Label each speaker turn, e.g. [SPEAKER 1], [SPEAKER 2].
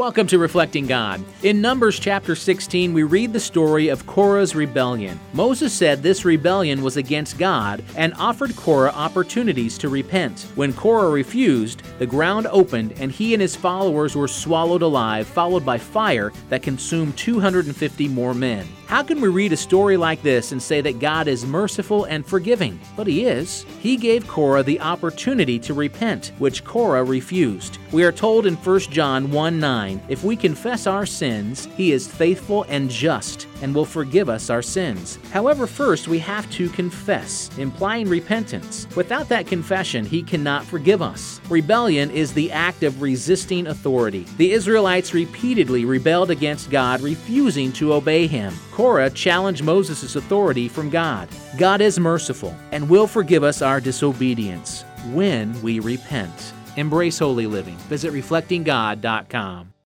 [SPEAKER 1] Welcome to Reflecting God. In Numbers chapter 16, we read the story of Korah's rebellion. Moses said this rebellion was against God and offered Korah opportunities to repent. When Korah refused, the ground opened and he and his followers were swallowed alive, followed by fire that consumed 250 more men. How can we read a story like this and say that God is merciful and forgiving? But He is. He gave Korah the opportunity to repent, which Korah refused. We are told in 1 John 1:9, if we confess our sins, He is faithful and just and will forgive us our sins. However, first we have to confess, implying repentance. Without that confession, He cannot forgive us. Rebellion is the act of resisting authority. The Israelites repeatedly rebelled against God, refusing to obey Him. Korah challenged Moses' authority from God. God is merciful and will forgive us our disobedience when we repent. Embrace holy living. Visit reflectinggod.com.